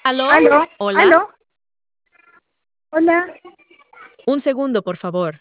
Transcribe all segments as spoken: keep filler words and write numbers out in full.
¿Aló? Aló, ¿Hola? aló, hola. Un segundo, por favor.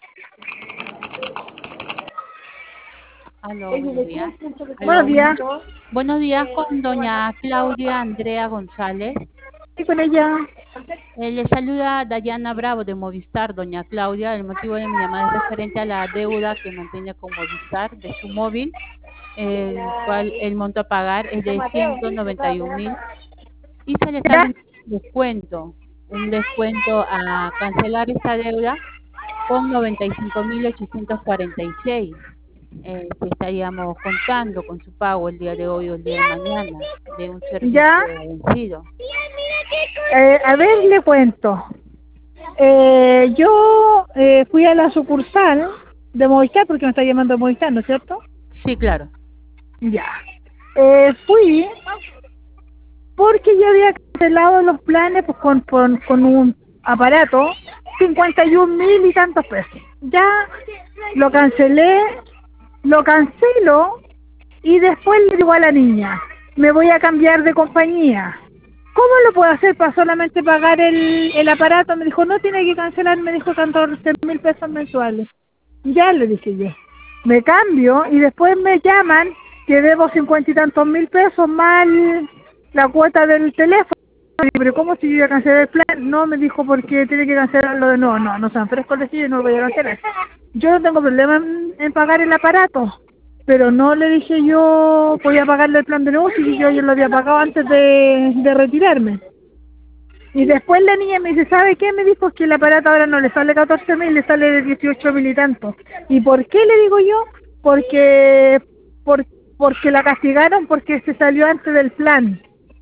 Aló, buenos días. Buenos Aló. días. Buenos días con doña Claudia Andrea González. Sí, con ella. Eh, le saluda Dayana Bravo de Movistar, doña Claudia. El motivo de mi llamada es referente a la deuda que mantiene con Movistar de su móvil, el cual el monto a pagar es de ciento noventa y un mil y se le está ¿Ya? brindando un descuento, un descuento a cancelar esta deuda con noventa y cinco mil ochocientos cuarenta y seis. Eh, que estaríamos contando con su pago el día de hoy o el día de mañana de un ¿Ya? servicio vencido. Eh, a ver, le cuento. Eh, yo eh, fui a la sucursal de Movistar, porque me está llamando Movistar, ¿no es cierto? Sí, claro. Ya. Eh, fui porque yo había cancelado los planes pues, con, con, con un aparato, cincuenta y un mil y tantos pesos. Ya lo cancelé, lo cancelo y después le digo a la niña, me voy a cambiar de compañía. ¿Cómo lo puedo hacer para solamente pagar el, el aparato? Me dijo, no tiene que cancelar, me dijo catorce mil pesos mensuales. Ya le dije yo. Me cambio y después me llaman que debo cincuenta y tantos mil pesos mal la cuota del teléfono. Pero ¿cómo si yo iba a cancelar el plan? No, me dijo porque tiene que cancelarlo de nuevo. No, no sean frescos de sí, no lo voy a cancelar. Yo no tengo problema en, en pagar el aparato, pero no le dije yo voy a pagarle el plan de nuevo si yo ya lo había pagado antes de, de retirarme. Y después la niña me dice, ¿sabe qué? Me dijo que el aparato ahora no le sale catorce mil, le sale de dieciocho mil y tanto. ¿Y por qué le digo yo? Porque, por, porque la castigaron porque se salió antes del plan.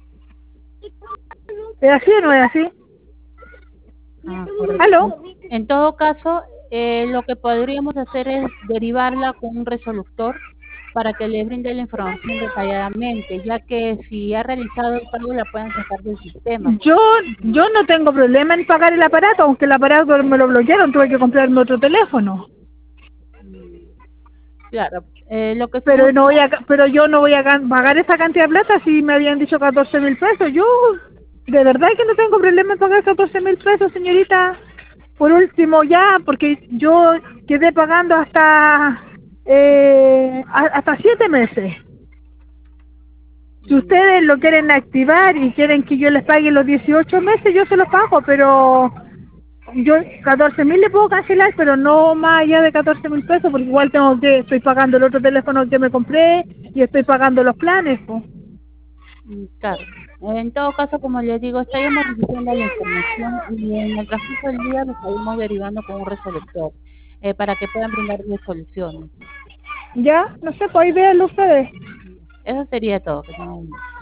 ¿Es así o no es así? Ah, correcto. En, ¿Aló? en todo caso, eh, lo que podríamos hacer es derivarla con un resoluctor para que le brinde la información detalladamente, ya que si ha realizado el pago la pueden sacar del sistema. Yo, yo no tengo problema en pagar el aparato, aunque el aparato me lo bloquearon, tuve que comprarme otro teléfono. Mm, Claro, eh, lo que Pero no sucede. voy a, pero yo no voy a gan- pagar esa cantidad de plata si me habían dicho catorce mil pesos. Yo, de verdad que no tengo problema en pagar catorce mil pesos, señorita. Por último, ya, porque yo quedé pagando hasta, eh, a- hasta siete meses. Si mm, ustedes lo quieren activar y quieren que yo les pague los dieciocho meses, yo se los pago, pero yo catorce mil le puedo cancelar, pero no más allá de catorce mil pesos, porque igual tengo que, estoy pagando el otro teléfono que me compré y estoy pagando los planes, pues. Mm, Claro. En todo caso, como les digo, estaríamos revisando la información y en el transcurso del día lo estaríamos derivando con un resolutor eh, para que puedan brindarle soluciones. Ya, no sé, pues ahí véanlo ustedes. Eso sería todo. Que tengan un día.